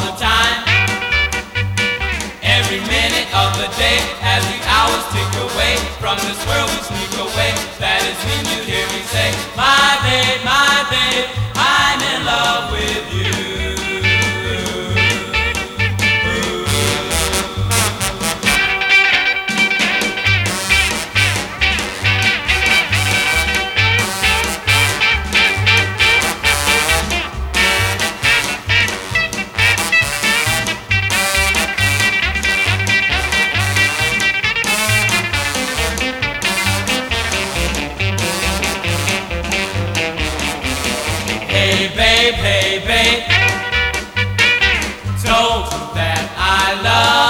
the time. Every minute of the day, as the hours tick away, from this world we sneak away. That is when you hear me say, my babe, I'm in love with you. Hey babe, told you that I love